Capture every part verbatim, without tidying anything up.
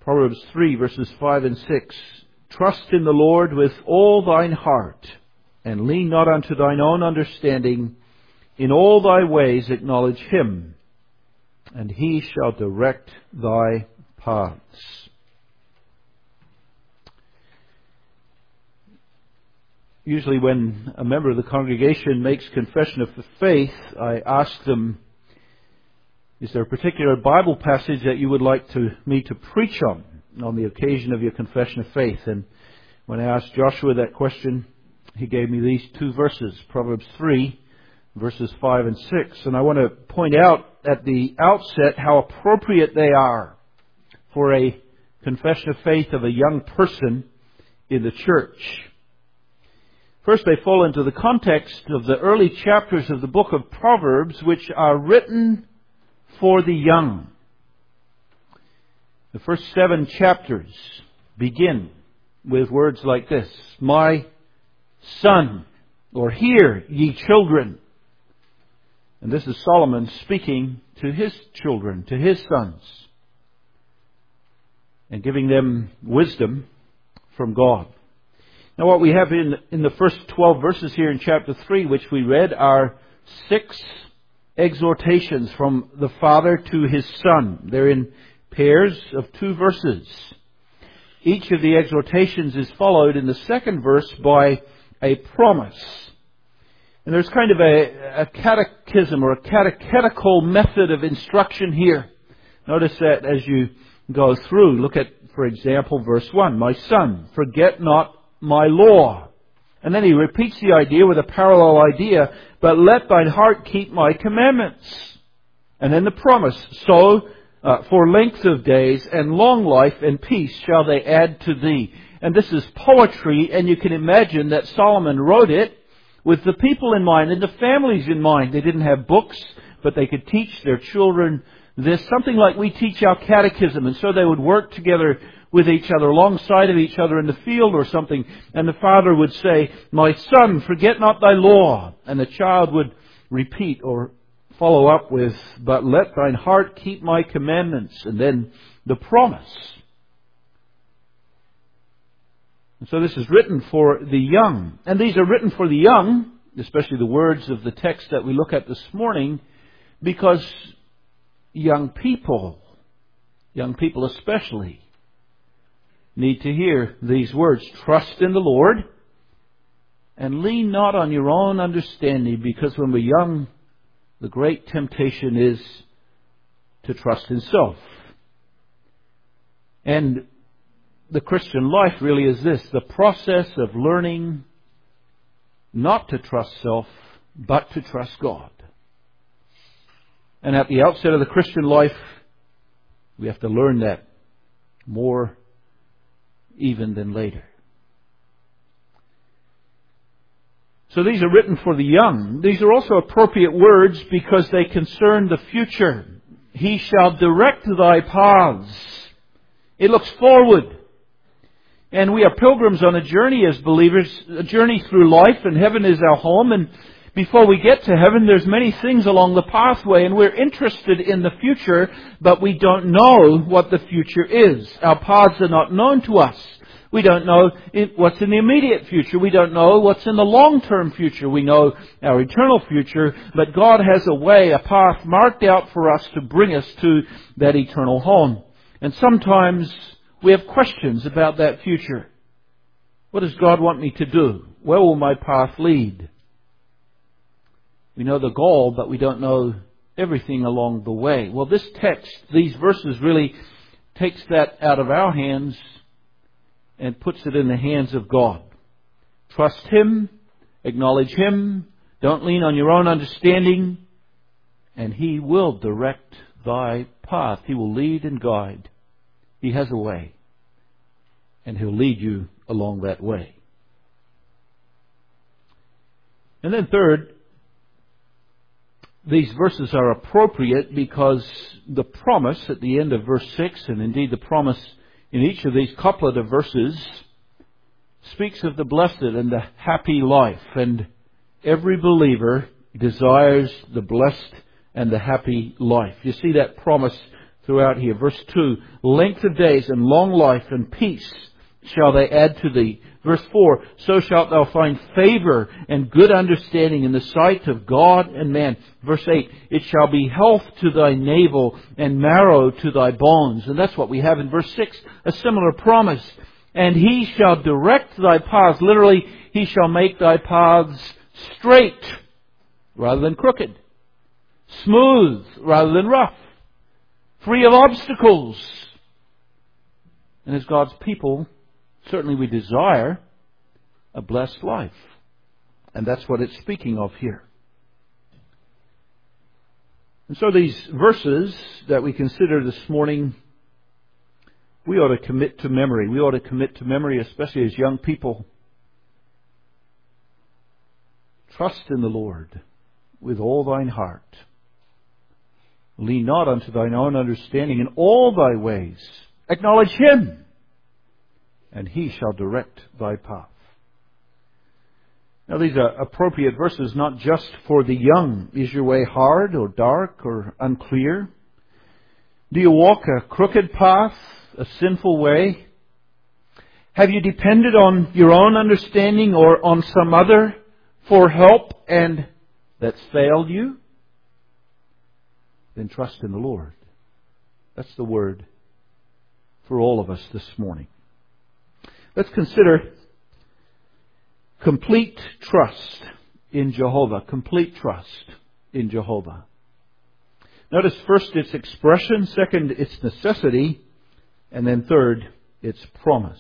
Proverbs three, verses five and six. Trust in the Lord with all thine heart, and lean not unto thine own understanding. In all thy ways acknowledge Him, and He shall direct thy paths. Usually when a member of the congregation makes confession of the faith, I ask them, is there a particular Bible passage that you would like to, me to preach on, on the occasion of your confession of faith? And when I asked Joshua that question, he gave me these two verses, Proverbs three, verses five and six. And I want to point out at the outset how appropriate they are for a confession of faith of a young person in the church. First, they fall into the context of the early chapters of the book of Proverbs, which are written for the young. The first seven chapters begin with words like this: My son, or hear ye children. And this is Solomon speaking to his children, to his sons, and giving them wisdom from God. Now what we have in, in the first twelve verses here in chapter three, which we read, are six exhortations from the father to his son. They're in pairs of two verses. Each of the exhortations is followed in the second verse by a promise. And there's kind of a, a catechism or a catechetical method of instruction here. Notice that as you go through. Look at, for example, verse one. My son, forget not my law. And then he repeats the idea with a parallel idea. But let thine heart keep my commandments. And then the promise. So, uh, for length of days and long life and peace shall they add to thee. And this is poetry, and you can imagine that Solomon wrote it with the people in mind and the families in mind. They didn't have books, but they could teach their children this. Something like we teach our catechism. And so they would work together with each other, alongside of each other in the field or something. And the father would say, my son, forget not thy law. And the child would repeat or follow up with, but let thine heart keep my commandments. And then the promise. And so this is written for the young. And these are written for the young, especially the words of the text that we look at this morning, because young people, young people especially, need to hear these words. Trust in the Lord and lean not on your own understanding, because when we're young, the great temptation is to trust in self. And the Christian life really is this, the process of learning not to trust self, but to trust God. And at the outset of the Christian life, we have to learn that more even than later. So these are written for the young. These are also appropriate words because they concern the future. He shall direct thy paths. It looks forward. And we are pilgrims on a journey as believers, a journey through life, and heaven is our home. And before we get to heaven, there's many things along the pathway, and we're interested in the future, but we don't know what the future is. Our paths are not known to us. We don't know what's in the immediate future. We don't know what's in the long-term future. We know our eternal future, but God has a way, a path marked out for us to bring us to that eternal home. And sometimes we have questions about that future. What does God want me to do? Where will my path lead? We know the goal, but we don't know everything along the way. Well, this text, these verses really takes that out of our hands and puts it in the hands of God. Trust Him, acknowledge Him, don't lean on your own understanding, and He will direct thy path. He will lead and guide. He has a way, and He'll lead you along that way. And then third, these verses are appropriate because the promise at the end of verse six, and indeed the promise in each of these couplet of verses, speaks of the blessed and the happy life. And every believer desires the blessed and the happy life. You see that promise throughout here. Verse two, length of days and long life and peace shall they add to thee. Verse four, so shalt thou find favor and good understanding in the sight of God and man. Verse eight, it shall be health to thy navel and marrow to thy bones. And that's what we have in verse six, a similar promise. And he shall direct thy paths. Literally, he shall make thy paths straight rather than crooked. Smooth rather than rough. Free of obstacles. And as God's people, certainly we desire a blessed life. And that's what it's speaking of here. And so these verses that we consider this morning, we ought to commit to memory. We ought to commit to memory, especially as young people. Trust in the Lord with all thine heart. Lean not unto thine own understanding. In all thy ways acknowledge Him, and He shall direct thy path. Now these are appropriate verses not just for the young. Is your way hard or dark or unclear? Do you walk a crooked path, a sinful way? Have you depended on your own understanding or on some other for help and that's failed you? Then trust in the Lord. That's the word for all of us this morning. Let's consider complete trust in Jehovah. Complete trust in Jehovah. Notice first its expression, second its necessity, and then third its promise.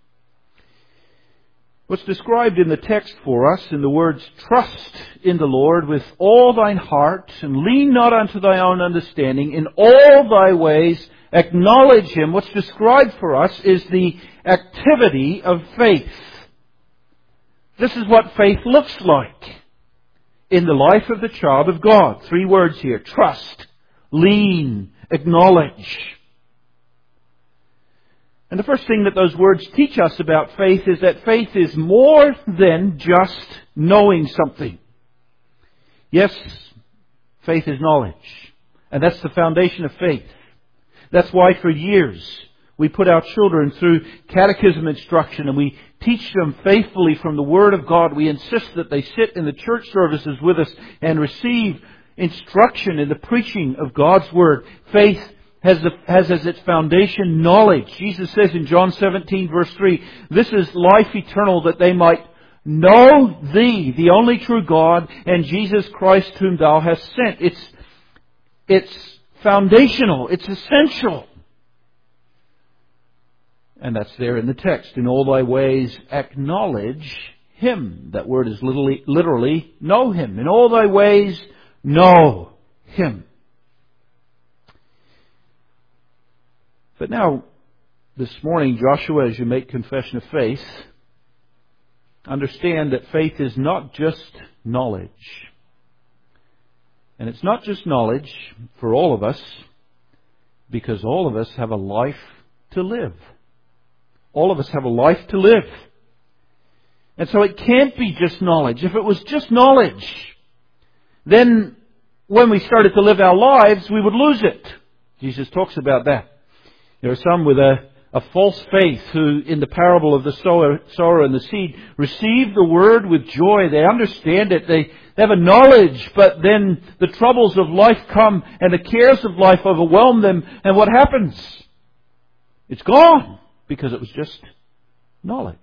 What's described in the text for us in the words, trust in the Lord with all thine heart, and lean not unto thy own understanding. In all thy ways acknowledge Him. What's described for us is the activity of faith. This is what faith looks like in the life of the child of God. Three words here: trust, lean, acknowledge. And the first thing that those words teach us about faith is that faith is more than just knowing something. Yes, faith is knowledge. And that's the foundation of faith. That's why for years we put our children through catechism instruction and we teach them faithfully from the Word of God. We insist that they sit in the church services with us and receive instruction in the preaching of God's Word. Faith has, the, has as its foundation knowledge. Jesus says in John seventeen verse three, this is life eternal, that they might know Thee, the only true God, and Jesus Christ whom Thou hast sent. It's, it's foundational. It's essential. And that's there in the text. In all thy ways acknowledge Him. That word is literally, literally know Him. In all thy ways know Him. But now, this morning, Joshua, as you make confession of faith, understand that faith is not just knowledge. And it's not just knowledge for all of us, because all of us have a life to live. All of us have a life to live. And so it can't be just knowledge. If it was just knowledge, then when we started to live our lives, we would lose it. Jesus talks about that. There are some with a, a false faith who, in the parable of the sower, sower and the seed, receive the word with joy. They understand it. They, they have a knowledge, but then the troubles of life come and the cares of life overwhelm them. And what happens? It's gone because it was just knowledge.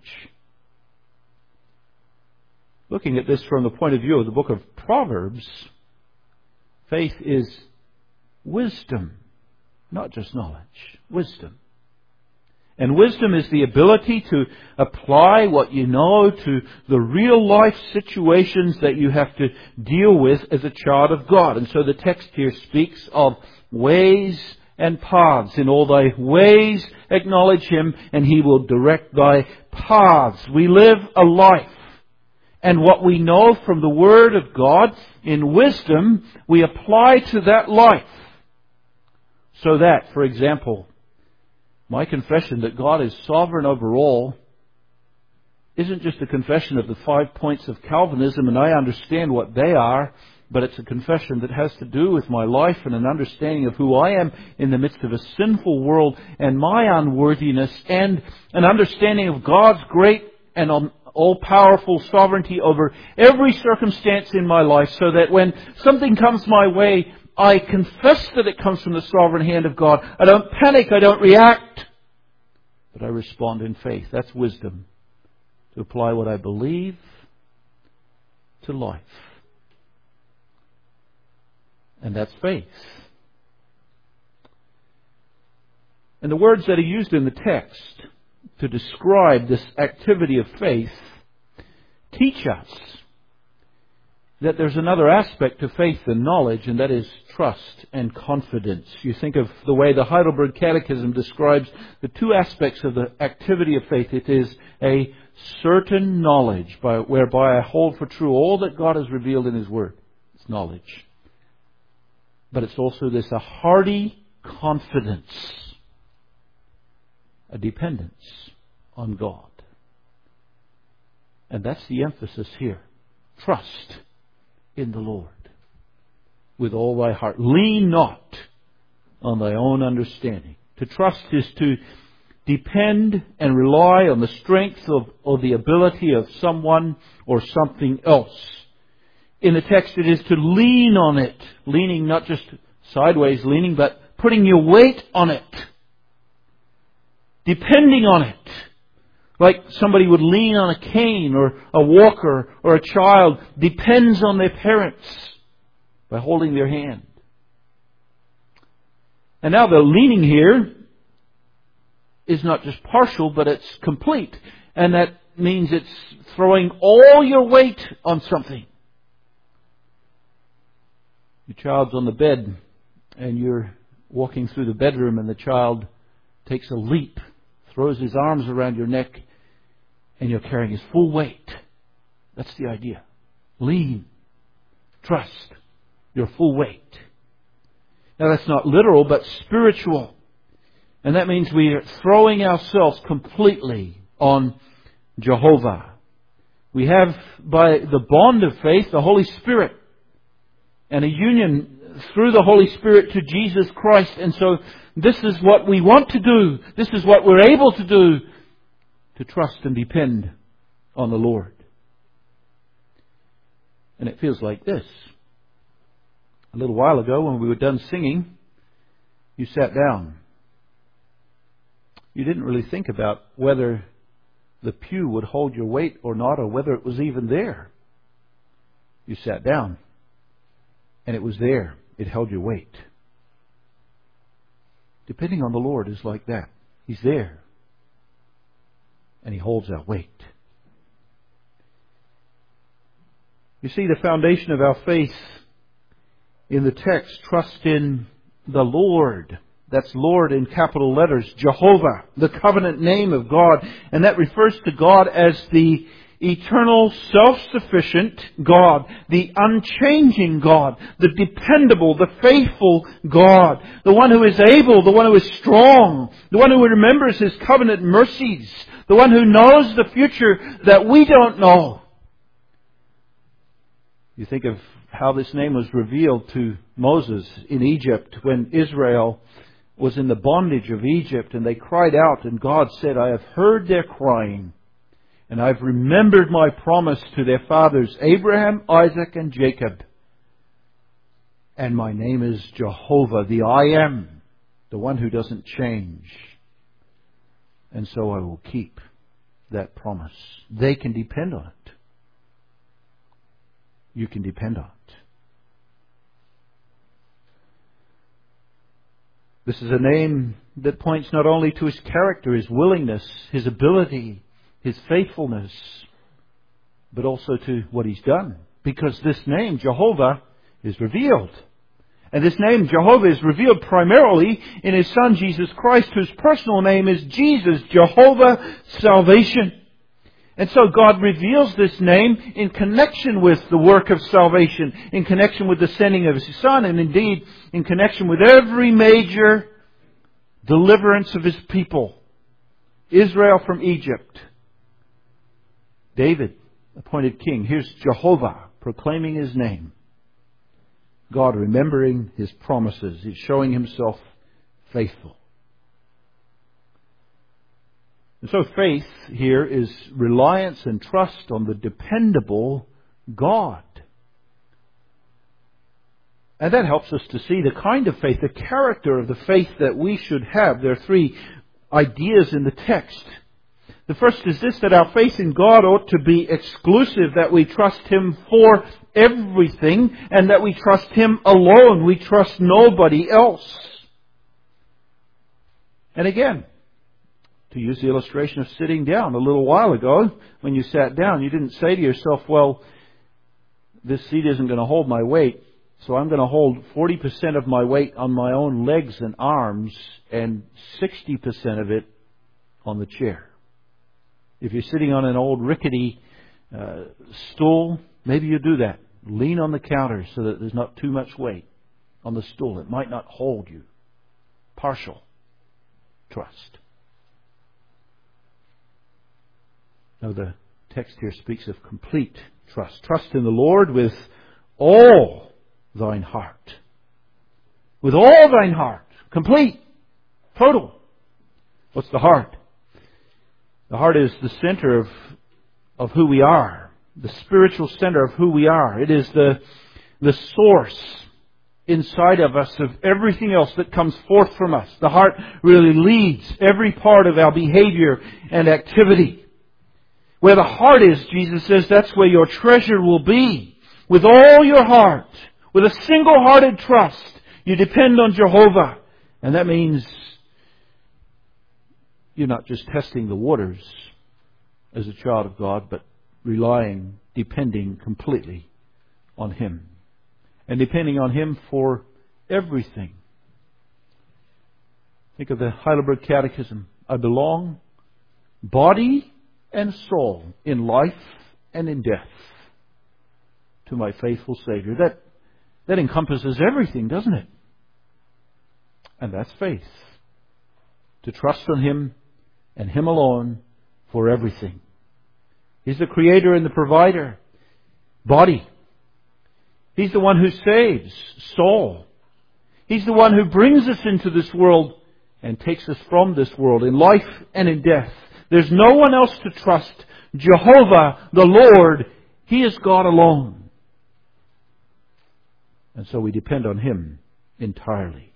Looking at this from the point of view of the book of Proverbs, faith is wisdom. Not just knowledge, wisdom. And wisdom is the ability to apply what you know to the real life situations that you have to deal with as a child of God. And so the text here speaks of ways and paths. In all thy ways acknowledge Him, and He will direct thy paths. We live a life. And what we know from the Word of God in wisdom, we apply to that life. So that, for example, my confession that God is sovereign over all isn't just a confession of the five points of Calvinism, and I understand what they are. but it's a confession that has to do with my life and an understanding of who I am in the midst of a sinful world and my unworthiness, and an understanding of God's great and all-powerful sovereignty over every circumstance in my life, so that when something comes my way, I confess that it comes from the sovereign hand of God. I don't panic, I don't react, but I respond in faith. That's wisdom. To apply what I believe to life. And that's faith. And the words that are used in the text to describe this activity of faith teach us that there's another aspect to faith and knowledge, and that is trust and confidence. You think of the way the Heidelberg Catechism describes the two aspects of the activity of faith. It is a certain knowledge by, whereby I hold for true all that God has revealed in His Word. It's knowledge. But it's also this a hearty confidence, a dependence on God. And that's the emphasis here. Trust in the Lord with all thy heart. Lean not on thy own understanding. To trust is to depend and rely on the strength of, or the ability of someone or something else. In the text it is to lean on it. Leaning, not just sideways leaning, but putting your weight on it. Depending on it. Like somebody would lean on a cane, or a walker, or a child depends on their parents by holding their hand. And now the leaning here is not just partial, but it's complete. And that means it's throwing all your weight on something. Your child's on the bed and you're walking through the bedroom and the child takes a leap, throws his arms around your neck, and you're carrying his full weight. That's the idea. Lean. Trust. Your full weight. Now that's not literal, but spiritual. And that means we are throwing ourselves completely on Jehovah. We have, by the bond of faith, the Holy Spirit. And a union through the Holy Spirit to Jesus Christ. And so this is what we want to do. This is what we're able to do. To trust and depend on the Lord. And it feels like this. A little while ago when we were done singing, you sat down. You didn't really think about whether the pew would hold your weight or not, or whether it was even there. You sat down. And it was there. It held your weight. Depending on the Lord is like that. He's there. And He holds our weight. You see, the foundation of our faith in the text, trust in the Lord. That's Lord in capital letters. Jehovah, the covenant name of God. And that refers to God as the eternal, self-sufficient God, the unchanging God, the dependable, the faithful God, the one who is able, the one who is strong, the one who remembers His covenant mercies, the one who knows the future that we don't know. You think of how this name was revealed to Moses in Egypt when Israel was in the bondage of Egypt, and they cried out, and God said, I have heard their crying, and I've remembered my promise to their fathers, Abraham, Isaac, and Jacob. And my name is Jehovah, the I Am, the one who doesn't change. And so I will keep that promise. They can depend on it. You can depend on it. This is a name that points not only to His character, His willingness, His ability, His faithfulness, but also to what He's done. Because this name, Jehovah, is revealed. And this name, Jehovah, is revealed primarily in His Son, Jesus Christ, whose personal name is Jesus, Jehovah Salvation. And so God reveals this name in connection with the work of salvation, in connection with the sending of His Son, and indeed in connection with every major deliverance of His people. Israel from Egypt. David, appointed king. Here's Jehovah proclaiming His name. God remembering His promises. He's showing Himself faithful. And so faith here is reliance and trust on the dependable God. And that helps us to see the kind of faith, the character of the faith that we should have. There are three ideas in the text. The first is this, that our faith in God ought to be exclusive, that we trust Him for everything, and that we trust Him alone. We trust nobody else. And again, to use the illustration of sitting down, a little while ago, when you sat down, you didn't say to yourself, well, this seat isn't going to hold my weight, so I'm going to hold forty percent of my weight on my own legs and arms and sixty percent of it on the chair. If you're sitting on an old rickety uh, stool, maybe you do that. Lean on the counter so that there's not too much weight on the stool. It might not hold you. Partial trust. Now the text here speaks of complete trust. Trust in the Lord with all thine heart. With all thine heart. Complete. Total. What's the heart? The heart is the center of, of who we are. The spiritual center of who we are. It is the, the source inside of us of everything else that comes forth from us. The heart really leads every part of our behavior and activity. Where the heart is, Jesus says, that's where your treasure will be. With all your heart, with a single-hearted trust, you depend on Jehovah. And that means you're not just testing the waters as a child of God, but relying, depending completely on Him. And depending on Him for everything. Think of the Heidelberg Catechism. I belong, body and soul, in life and in death, to my faithful Savior. That, that encompasses everything, doesn't it? And that's faith. To trust on Him and Him alone for everything. He's the Creator and the Provider. Body. He's the one who saves. Soul. He's the one who brings us into this world and takes us from this world in life and in death. There's no one else to trust. Jehovah, the Lord, He is God alone. And so we depend on Him entirely.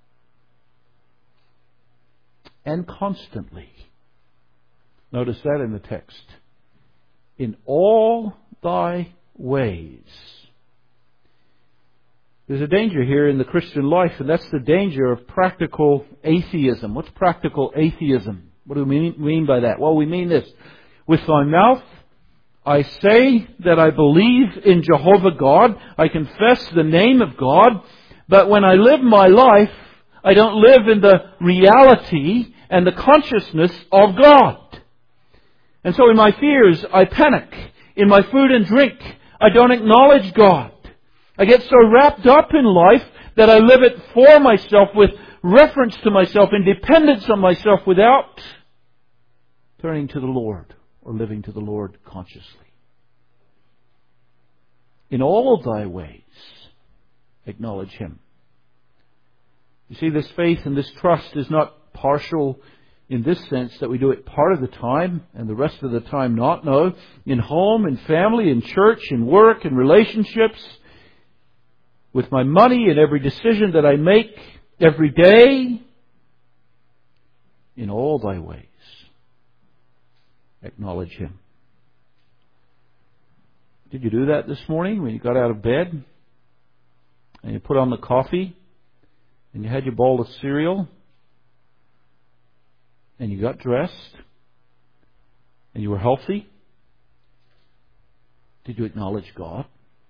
And constantly. Notice that in the text. In all thy ways. There's a danger here in the Christian life, and that's the danger of practical atheism. What's practical atheism? What do we mean, mean by that? Well, we mean this. With my mouth, I say that I believe in Jehovah God. I confess the name of God. But when I live my life, I don't live in the reality and the consciousness of God. And so in my fears, I panic. In my food and drink, I don't acknowledge God. I get so wrapped up in life that I live it for myself, with reference to myself, in dependence on myself, without turning to the Lord or living to the Lord consciously. In all thy ways, acknowledge Him. You see, this faith and this trust is not partial in this sense that we do it part of the time and the rest of the time not. No. In home, in family, in church, in work, in relationships, with my money, in every decision that I make every day, in all thy ways, acknowledge Him. Did you do that this morning when you got out of bed and you put on the coffee and you had your bowl of cereal and you got dressed and you were healthy? Did you acknowledge God?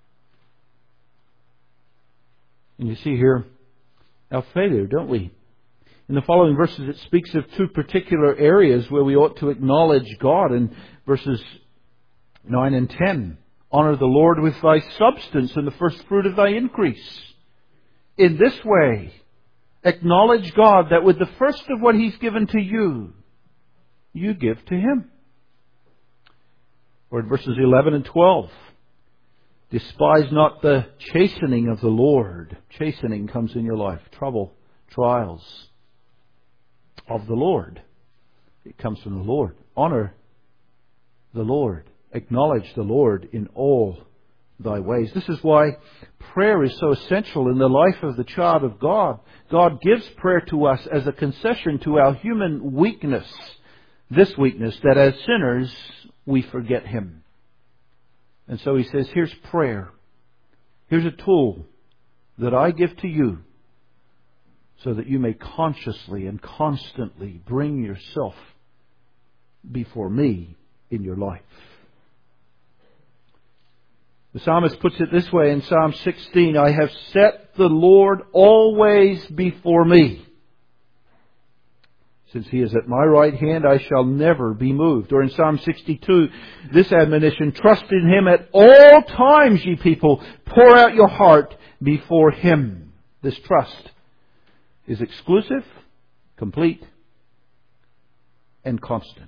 And you see here our failure, don't we? In the following verses it speaks of two particular areas where we ought to acknowledge God. In verses nine and ten. Honor the Lord with thy substance and the first fruit of thy increase. In this way, acknowledge God that with the first of what He's given to you, you give to Him. Or in verses eleven and twelve. Despise not the chastening of the Lord. Chastening comes in your life. Trouble, trials of the Lord. It comes from the Lord. Honor the Lord. Acknowledge the Lord in all thy ways. This is why prayer is so essential in the life of the child of God. God gives prayer to us as a concession to our human weakness. This weakness, that as sinners we forget Him. And so He says, here's prayer. Here's a tool that I give to you so that you may consciously and constantly bring yourself before me in your life. The psalmist puts it this way in Psalm sixteen, I have set the Lord always before me. Since He is at my right hand, I shall never be moved. Or in Psalm sixty-two, this admonition, trust in Him at all times, ye people. Pour out your heart before Him. This trust is exclusive, complete, and constant.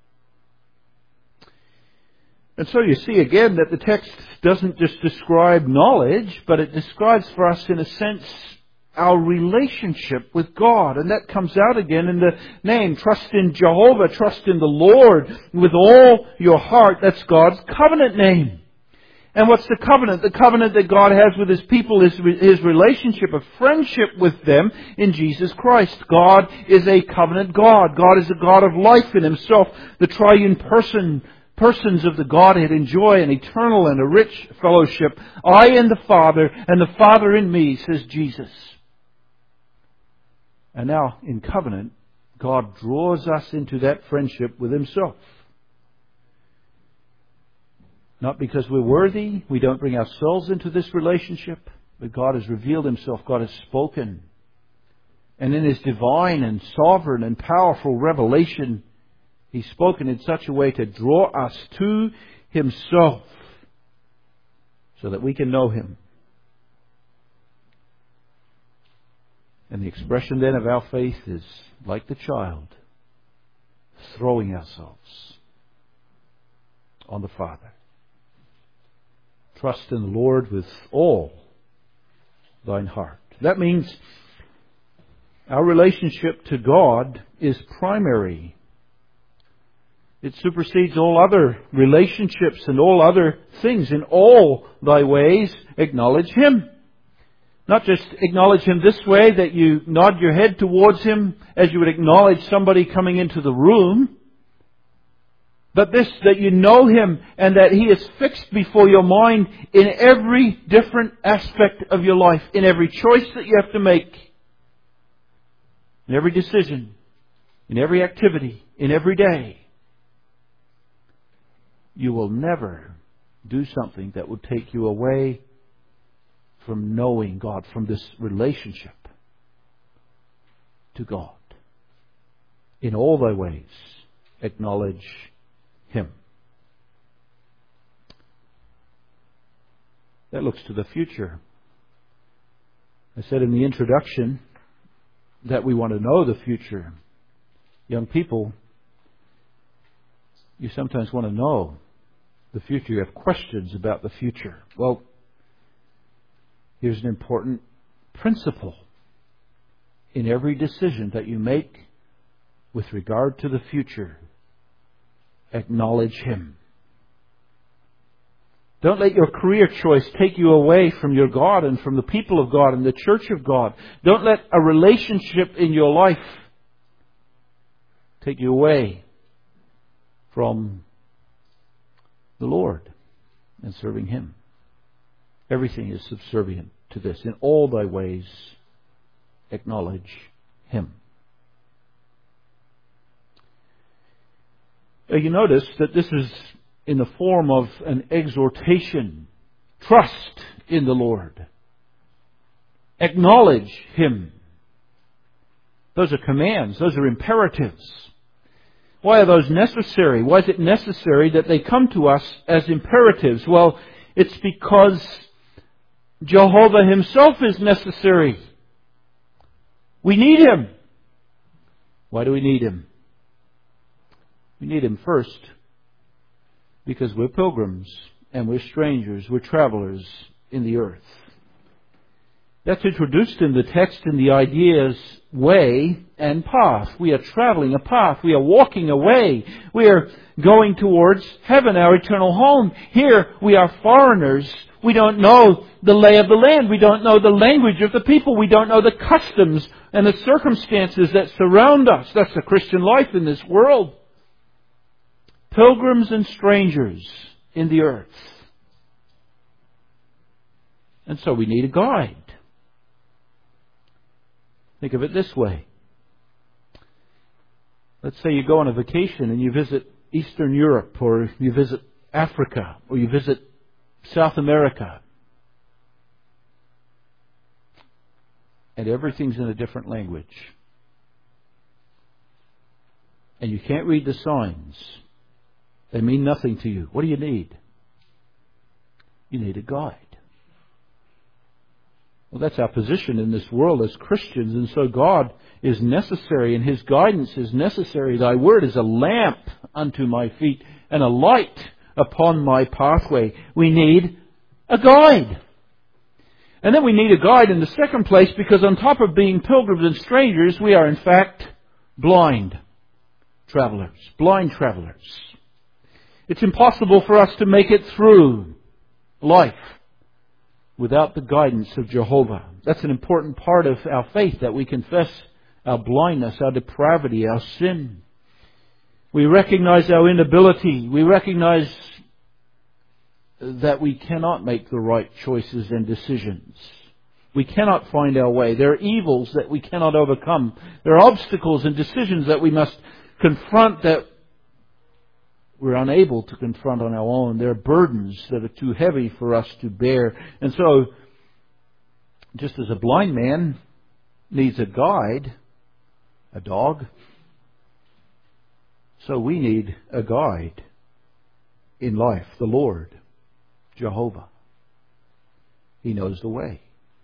And so you see again that the text doesn't just describe knowledge, but it describes for us, in a sense, our relationship with God. And that comes out again in the name. Trust in Jehovah, trust in the Lord with all your heart. That's God's covenant name. And what's the covenant? The covenant that God has with His people is His relationship of friendship with them in Jesus Christ. God is a covenant God. God is a God of life in Himself. The triune person Persons of the Godhead enjoy an eternal and a rich fellowship. I and the Father, and the Father in me, says Jesus. And now, in covenant, God draws us into that friendship with Himself. Not because we're worthy, we don't bring ourselves into this relationship, but God has revealed Himself, God has spoken. And in His divine and sovereign and powerful revelation, He's spoken in such a way to draw us to Himself so that we can know Him. And the expression then of our faith is like the child, throwing ourselves on the Father. Trust in the Lord with all thine heart. That means our relationship to God is primary. It supersedes all other relationships and all other things. In all thy ways, acknowledge Him. Not just acknowledge Him this way, that you nod your head towards Him as you would acknowledge somebody coming into the room. But this, that you know Him and that He is fixed before your mind in every different aspect of your life. In every choice that you have to make. In every decision. In every activity. In every day. You will never do something that would take you away from knowing God, from this relationship to God. In all thy ways, acknowledge Him. That looks to the future. I said in the introduction that we want to know the future. Young people, you sometimes want to know the future. You have questions about the future. Well, here's an important principle. In every decision that you make with regard to the future, acknowledge Him. Don't let your career choice take you away from your God and from the people of God and the church of God. Don't let a relationship in your life take you away from the Lord and serving Him. Everything is subservient to this. In all thy ways, acknowledge Him. Now you notice that this is in the form of an exhortation. Trust in the Lord. Acknowledge Him. Those are commands. Those are imperatives. Why are those necessary? Why is it necessary that they come to us as imperatives? Well, it's because Jehovah Himself is necessary. We need Him. Why do we need Him? We need Him first because we're pilgrims and we're strangers. We're travelers in the earth. That's introduced in the text in the ideas way and path. We are traveling a path. We are walking a way. We are going towards heaven, our eternal home. Here we are foreigners. We don't know the lay of the land. We don't know the language of the people. We don't know the customs and the circumstances that surround us. That's the Christian life in this world. Pilgrims and strangers in the earth. And so we need a guide. Think of it this way. Let's say you go on a vacation and you visit Eastern Europe, or you visit Africa, or you visit South America. And everything's in a different language. And you can't read the signs. They mean nothing to you. What do you need? You need a guide. Well, that's our position in this world as Christians, and so God is necessary, and His guidance is necessary. Thy word is a lamp unto my feet and a light upon my pathway. We need a guide. And then we need a guide in the second place because on top of being pilgrims and strangers, we are in fact blind travelers. Blind travelers. It's impossible for us to make it through life without the guidance of Jehovah. That's an important part of our faith, that we confess our blindness, our depravity, our sin. We recognize our inability. We recognize that we cannot make the right choices and decisions. We cannot find our way. There are evils that we cannot overcome. There are obstacles and decisions that we must confront that we're unable to confront on our own. There are burdens that are too heavy for us to bear. And so, just as a blind man needs a guide, a dog, so we need a guide in life, the Lord, Jehovah. He knows the way.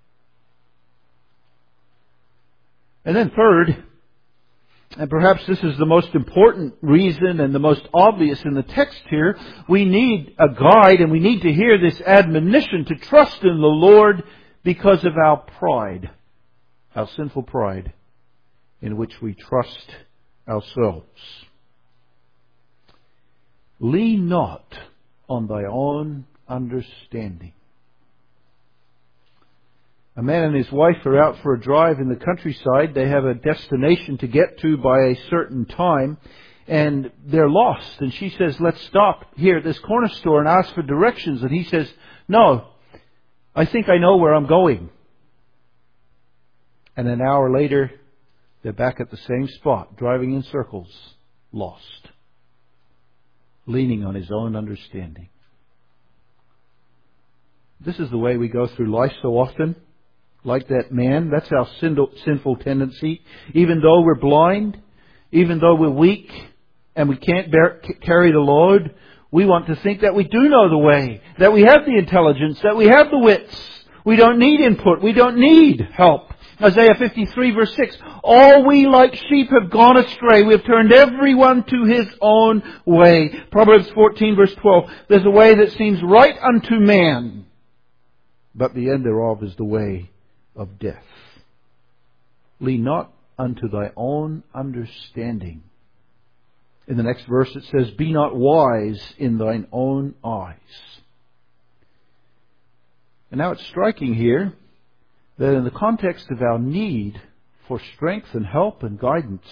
And then third, and perhaps this is the most important reason and the most obvious in the text here, we need a guide, and we need to hear this admonition to trust in the Lord because of our pride, our sinful pride, in which we trust ourselves. Lean not on thy own understanding. A man and his wife are out for a drive in the countryside. They have a destination to get to by a certain time, and they're lost. And she says, let's stop here at this corner store and ask for directions. And he says, no, I think I know where I'm going. And an hour later, they're back at the same spot, driving in circles, lost, leaning on his own understanding. This is the way we go through life so often. Like that man, that's our sinful tendency. Even though we're blind, even though we're weak, and we can't bear, carry the load, we want to think that we do know the way, that we have the intelligence, that we have the wits. We don't need input. We don't need help. Isaiah fifty-three verse six, all we like sheep have gone astray. We have turned everyone to his own way. Proverbs fourteen verse twelve, there's a way that seems right unto man, but the end thereof is the way of death. Lean not unto thy own understanding. In the next verse it says, be not wise in thine own eyes. And now it's striking here that in the context of our need for strength and help and guidance,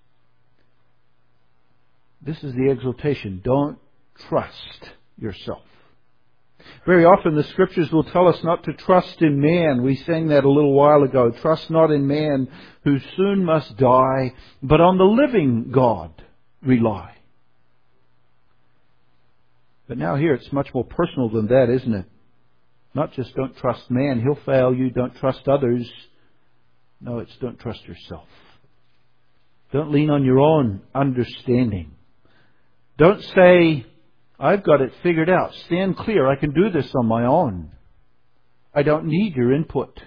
this is the exhortation. Don't trust yourself. Very often the Scriptures will tell us not to trust in man. We sang that a little while ago. Trust not in man who soon must die, but on the living God rely. But now here it's much more personal than that, isn't it? Not just don't trust man, he'll fail you. Don't trust others. No, it's don't trust yourself. Don't lean on your own understanding. Don't say, I've got it figured out. Stand clear. I can do this on my own. I don't need your input.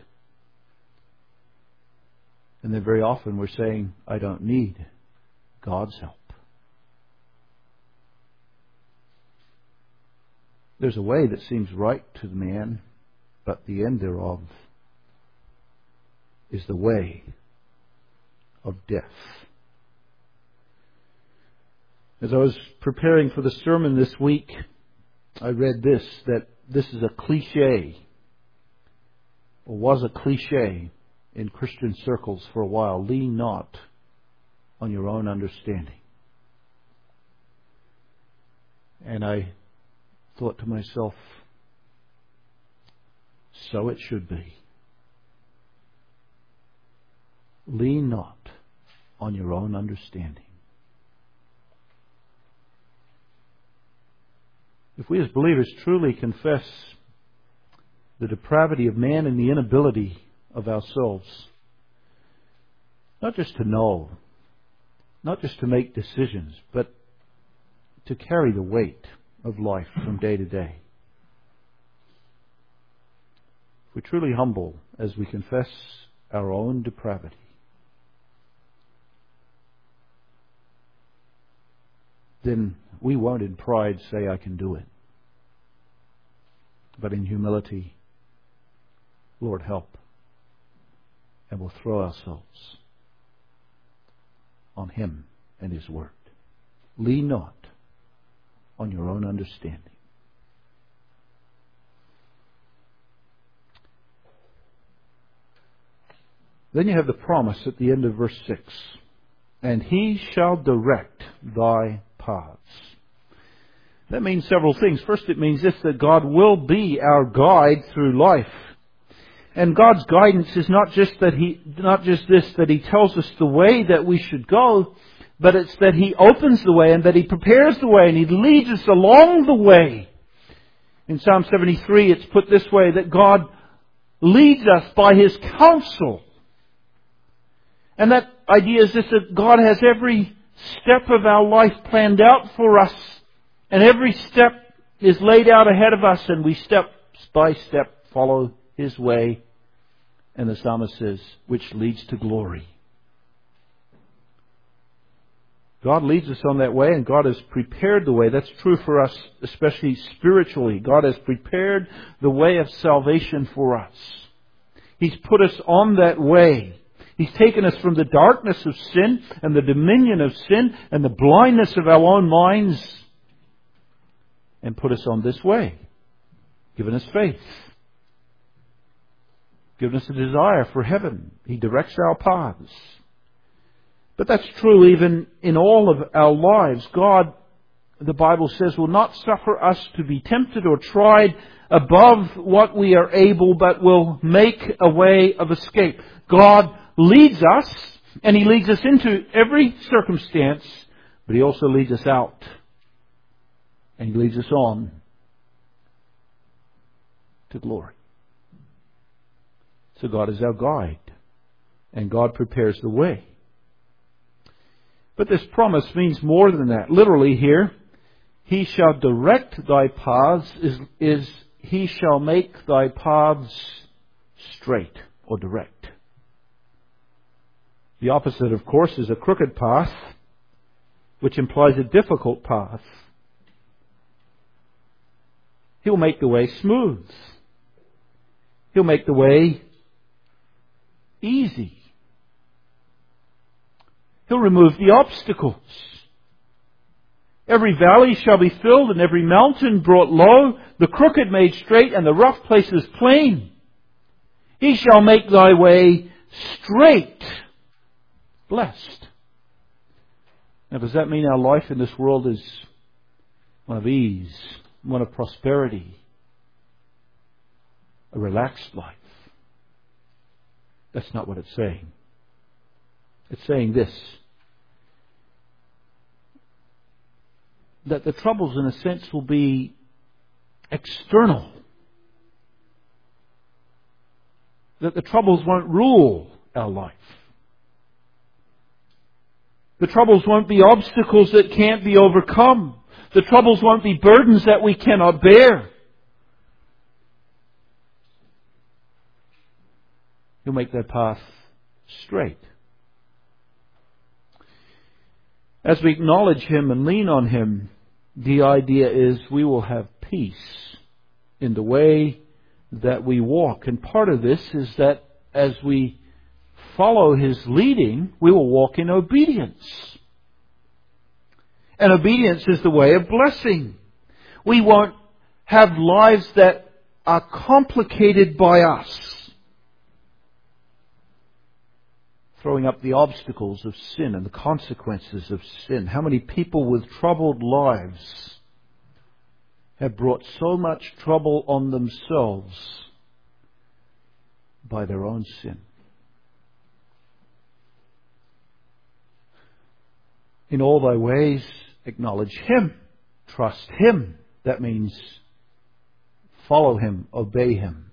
And then very often we're saying, I don't need God's help. There's a way that seems right to the man, but the end thereof is the way of death. As I was preparing for the sermon this week, I read this, that this is a cliche, or was a cliche in Christian circles for a while. Lean not on your own understanding. And I thought to myself, so it should be. Lean not on your own understanding. If we as believers truly confess the depravity of man and the inability of ourselves, not just to know, not just to make decisions, but to carry the weight of life from day to day. If we're truly humble as we confess our own depravity, then we won't in pride say, I can do it. But in humility, Lord, help. And we'll throw ourselves on Him and His Word. Lean not on your own understanding. Then you have the promise at the end of verse six. And He shall direct thy paths. That means several things. First, it means this, that God will be our guide through life. And God's guidance is not just that He, not just this, that He tells us the way that we should go, but it's that He opens the way and that He prepares the way and He leads us along the way. In Psalm seventy-three, it's put this way, that God leads us by His counsel. And that idea is this, that God has every step of our life planned out for us. And every step is laid out ahead of us, and we step by step follow His way. And the psalmist says, which leads to glory. God leads us on that way, and God has prepared the way. That's true for us, especially spiritually. God has prepared the way of salvation for us. He's put us on that way. He's taken us from the darkness of sin and the dominion of sin and the blindness of our own minds and put us on this way, given us faith, given us a desire for heaven. He directs our paths. But that's true even in all of our lives. God, the Bible says, will not suffer us to be tempted or tried above what we are able, but will make a way of escape. God leads us, and He leads us into every circumstance, but He also leads us out. And He leads us on to glory. So God is our guide, and God prepares the way. But this promise means more than that. Literally here, He shall direct thy paths, is, is He shall make thy paths straight or direct. The opposite, of course, is a crooked path, which implies a difficult path. He'll make the way smooth. He'll make the way easy. He'll remove the obstacles. Every valley shall be filled and every mountain brought low, the crooked made straight and the rough places plain. He shall make thy way straight. Blessed. Now, does that mean our life in this world is one of ease, one of prosperity, a relaxed life? That's not what it's saying. It's saying this, that the troubles, in a sense, will be external. That the troubles won't rule our life. The troubles won't be obstacles that can't be overcome. The troubles won't be burdens that we cannot bear. He'll make that path straight. As we acknowledge Him and lean on Him, the idea is we will have peace in the way that we walk. And part of this is that as we follow His leading, we will walk in obedience. And obedience is the way of blessing. We won't have lives that are complicated by us, throwing up the obstacles of sin and the consequences of sin. How many people with troubled lives have brought so much trouble on themselves by their own sin? In all thy ways, acknowledge Him. Trust Him. That means follow Him, obey Him.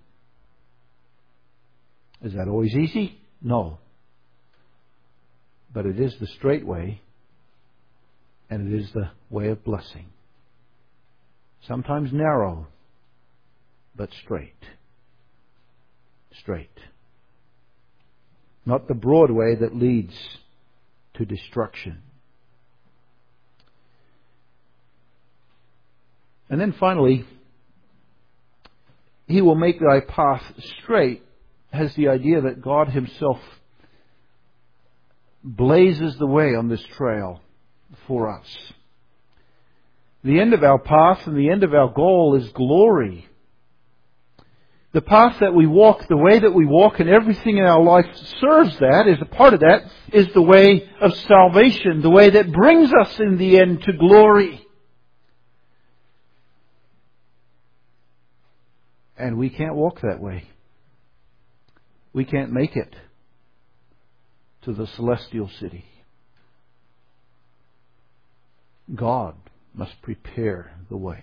Is that always easy? No. But it is the straight way, and it is the way of blessing. Sometimes narrow, but straight. Straight. Not the broad way that leads to destruction. And then finally, He will make thy path straight has the idea that God Himself blazes the way on this trail for us. The end of our path and the end of our goal is glory. The path that we walk, the way that we walk, and everything in our life serves that, is a part of that, is the way of salvation, the way that brings us in the end to glory. And we can't walk that way. We can't make it to the celestial city. God must prepare the way.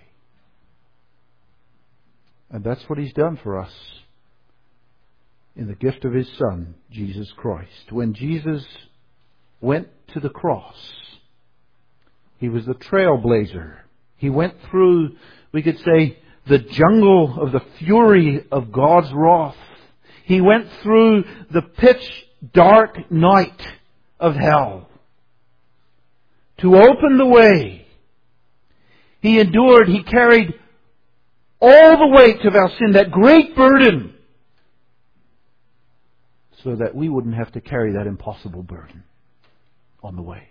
And that's what He's done for us in the gift of His Son, Jesus Christ. When Jesus went to the cross, He was the trailblazer. He went through, we could say, the jungle of the fury of God's wrath. He went through the pitch dark night of hell to open the way. He endured, He carried all the weight of our sin, that great burden, so that we wouldn't have to carry that impossible burden on the way.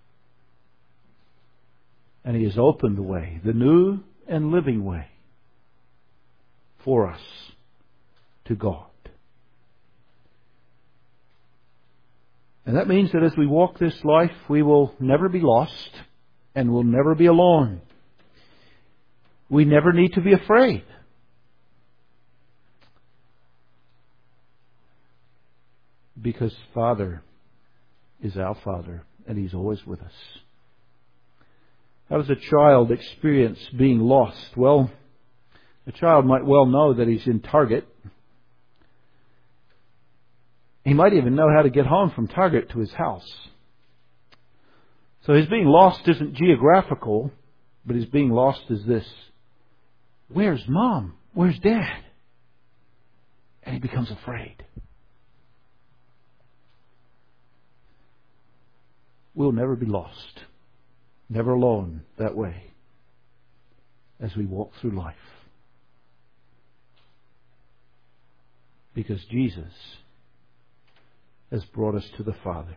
And He has opened the way, the new and living way, for us to God. And that means that as we walk this life, we will never be lost and will never be alone. We never need to be afraid. Because Father is our Father and He's always with us. How does a child experience being lost? Well, a child might well know that he's in Target. He might even know how to get home from Target to his house. So his being lost isn't geographical, but his being lost is this: where's Mom? Where's Dad? And he becomes afraid. We'll never be lost, never alone that way as we walk through life. Because Jesus has brought us to the Father.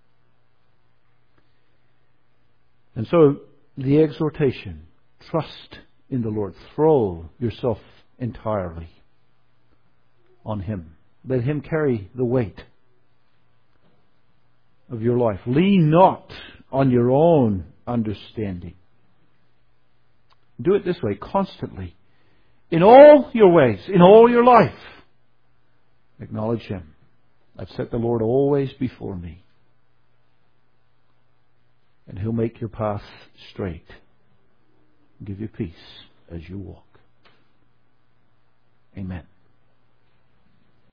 And so the exhortation, trust in the Lord. Throw yourself entirely on Him. Let Him carry the weight of your life. Lean not on your own understanding. Do it this way constantly. In all your ways, in all your life, acknowledge Him. I've set the Lord always before me. And He'll make your path straight and give you peace as you walk. Amen.